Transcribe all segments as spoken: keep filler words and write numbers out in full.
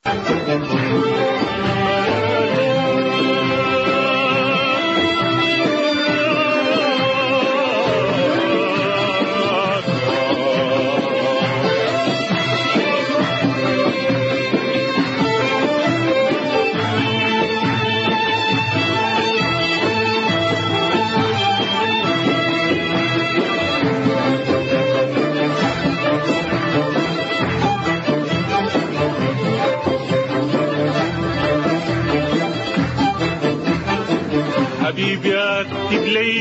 حبيبي اكتب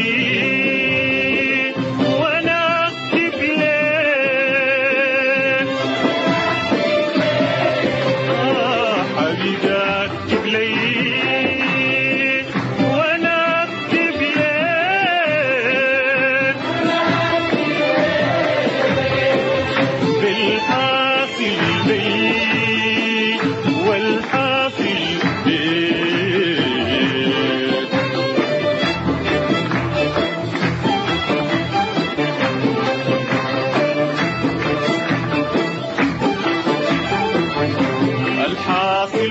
لي وانا اكتب لك، آه حبيبي اكتب لي وانا اكتب لك، بالحاصل بي والحاصل بي. الحاصل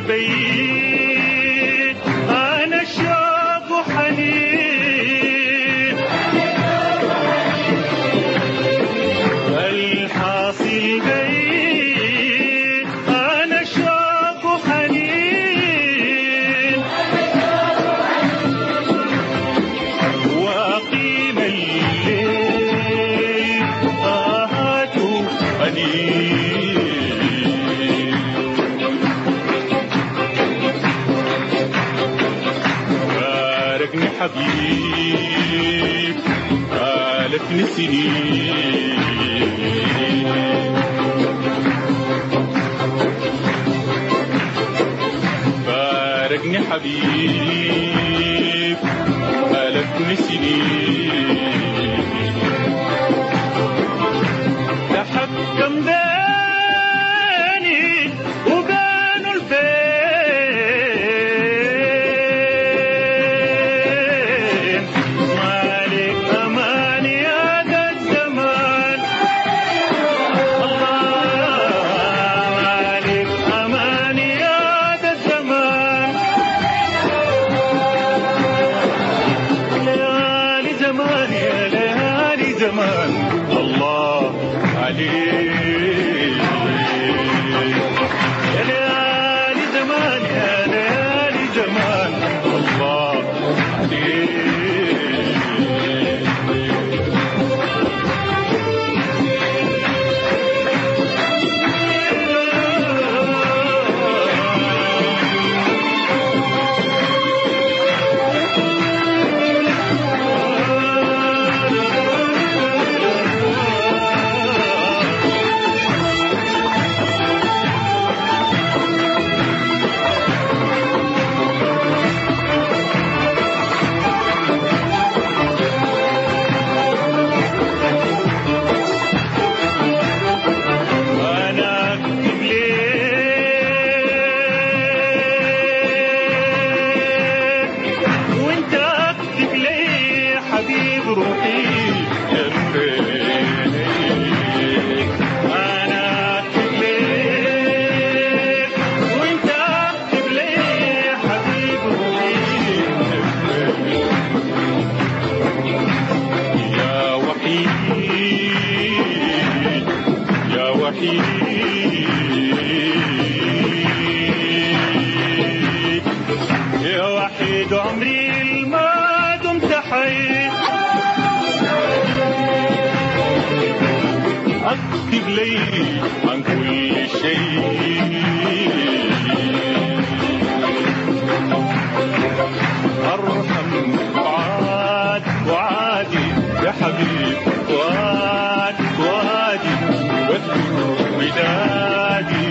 بي أنا شاب وحنين، الحاصل بي أنا شاب وحنين، وأقيم الليل آهات أنين. فارقني حبيب خالفني سنين، فارقني حبيب خالفني سنين. تحكم بيني وبين البين، مالك أمان يا ذا الزمان، الله مالك أمان يا ذا الزمان. ليالي زمان يا ليالي زمان، الله عليك يا ليالي زمان يا ليالي زمان، الله عليك. أنا أكتب لك وأنت أكتب لي حبيب روحي يا نوري. أنا أكتب لك وأنت أكتب لي حبيب روحي يا وحيد يا وحيد يا وحيد عمري ما دمت حي. اكتب لي عن كل شيء، ارحم وعاد وعادي يا حبيب، وعاد وعادي واذكر ودادي.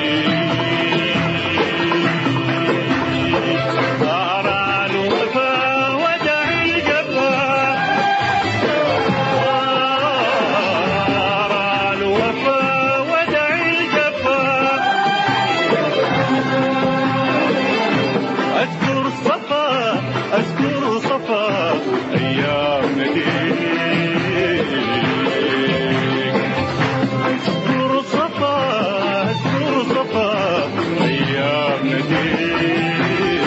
أرى الوفا ودع الجفا، أرى الوفا نديم.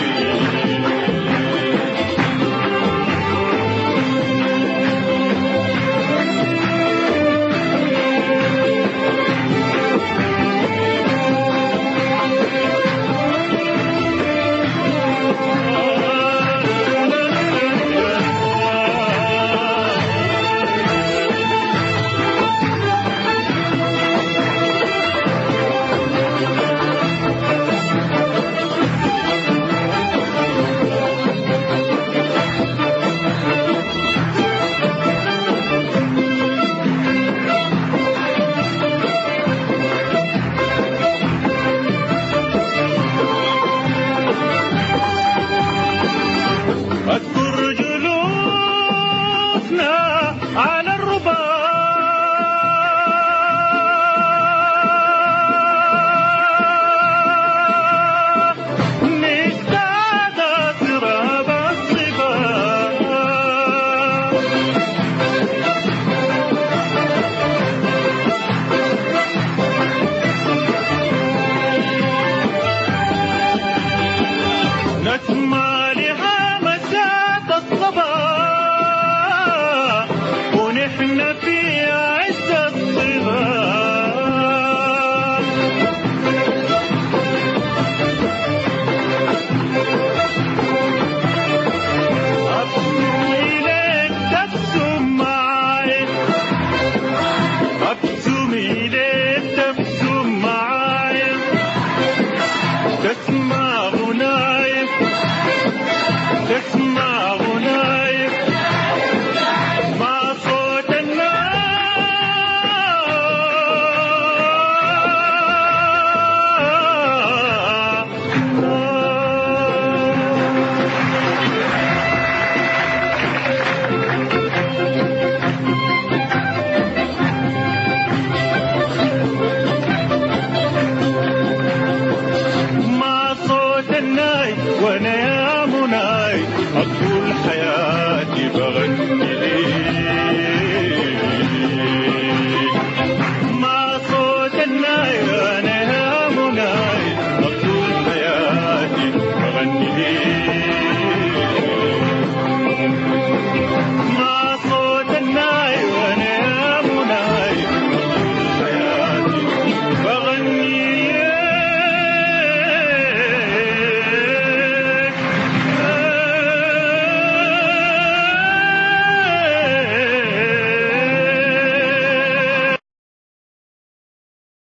أذكر جلوسنا على الرباط نجتاز سراب الصبا. نسمع لهمسات الصباح ونحن في عز الصباح. أبسم إليك تبسم معاي، أبسم إليك تبسم معاي، تسمع